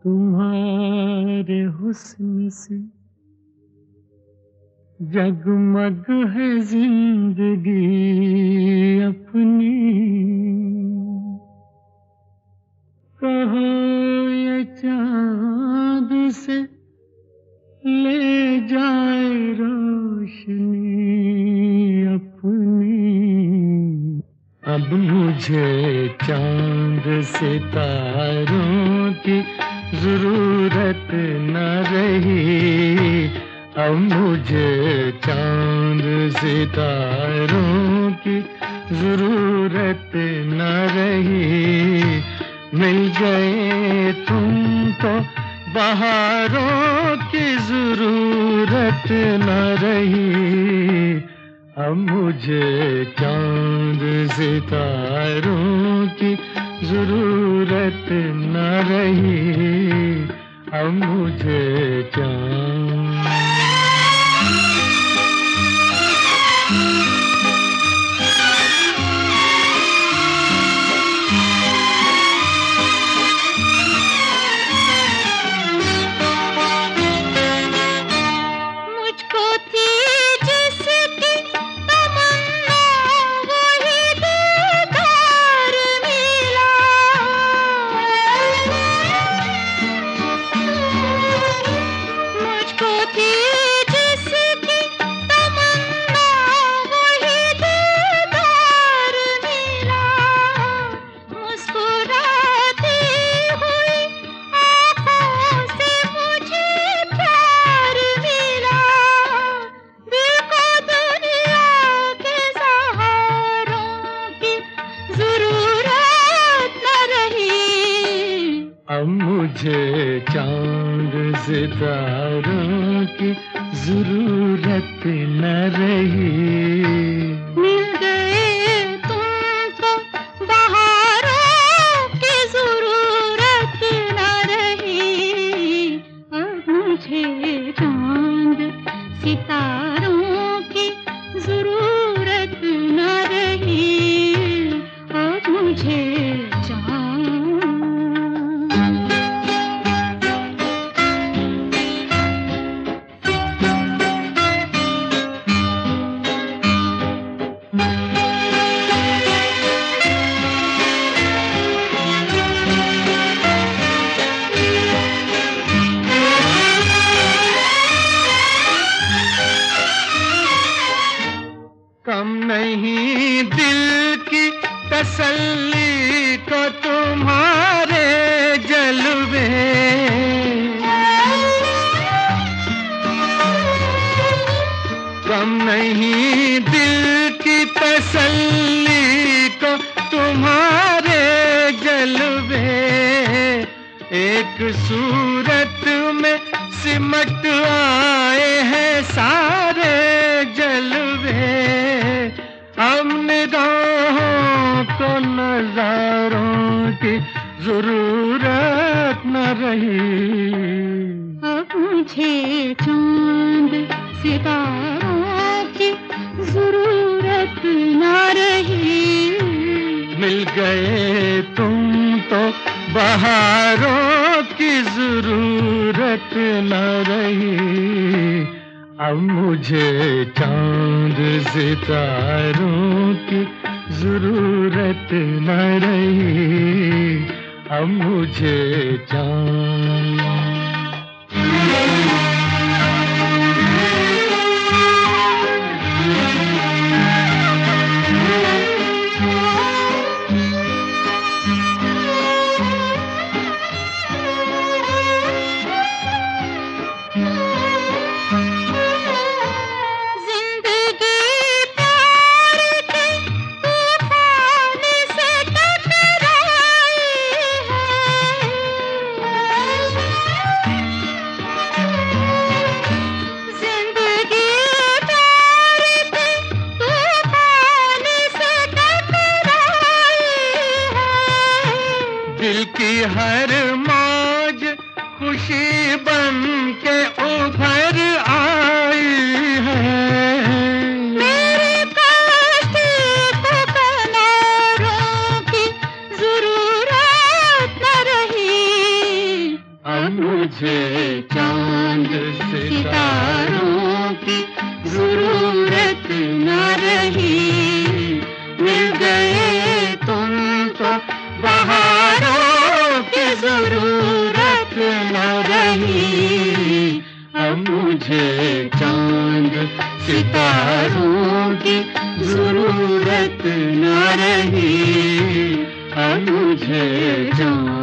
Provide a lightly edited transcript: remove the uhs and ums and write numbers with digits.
तुम्हारे हुस्न से जगमग है जिंदगी अपनी। कहो ये चाँद से ले जाए रोशनी अपनी। अब मुझे चाँद सितारों की जरूरत न रही। अब मुझे चाँद सितारों की जरूरत न रही। मिल गए तुम तो बहारों की जरूरत न रही। अब मुझे चाँद सितारों की जरूरत न रही। अब मुझे चाँद मुझे चाँद सितारों की जरूरत न रही। मिल गए तुम तो बहारों की जरूरत न रही। अब मुझे चाँद सितारों की जरूरत न रही। अब मुझे कम नहीं दिल की तसल्ली को तुम्हारे जलवे। कम नहीं दिल की तसल्ली को तुम्हारे जलवे। एक सूरत में सिमट आए हैं सारे जलवे। अब निगाहों को नजारों की जरूरत न रही। अब मुझे चाँद सितारों की जरूरत न रही। मिल गए तुम तो बहारों की जरूरत न रही। अब मुझे चाँद सितारों की जरूरत न रही। अब मुझे चाँद दिल की हर मौज खुशी बन के उभर आई है। मेरे काटे को किनारों की जरूरत न रही। जरूरत न रही। मिल गए तुम तो बहारों की जरूरत न रही। अब मुझे चांद सितारों की जरूरत न रही। अब मुझे चांद